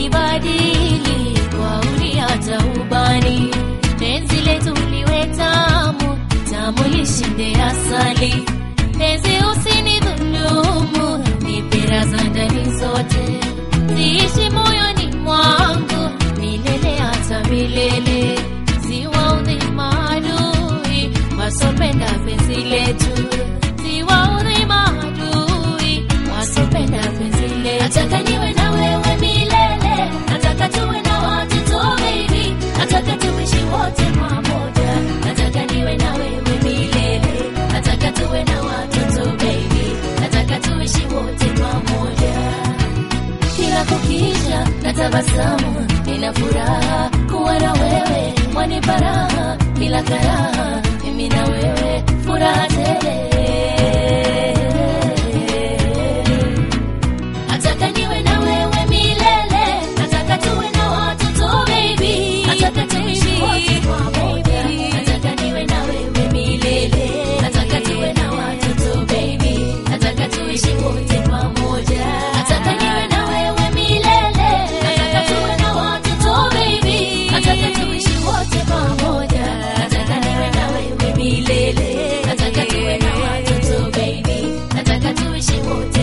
umenibadili kwa uliata ubani. Penzi letu liwe tamu, tamu lishinde asali. Penzi usinidhulumu, nipe raha ndani zote. Ziishi moyoni mwangu, milele hata milele. Siwaudhi maadui, wasopenda penzi letu. Siwaudhi maadui, wasopenda penzi letu. Nataka niwe na wewe milele, nataka tuwe na watoto baby, nataka tuishi wote pamoja. Nataka niwe na wewe milele, nataka tuwe na watoto baby, nataka tuishi wote pamoja. Kila kukicha natabasamu, nina furaha kuwa na wewe, wanipa raha bila karaha, mimi na wewe furaha tele. Nataka niwe na wewe milele, nataka tuwe na watoto baby, nataka tuishi wote pamoja. Nataka niwe na wewe milele, nataka tuwe na watoto baby, nataka tuishi wote pamoja. Nataka niwe na wewe milele, nataka tuwe na watoto baby, nataka tuishi wote pamoja. Nataka niwe na wewe milele, nataka tuwe na watoto baby, nataka tuishi wote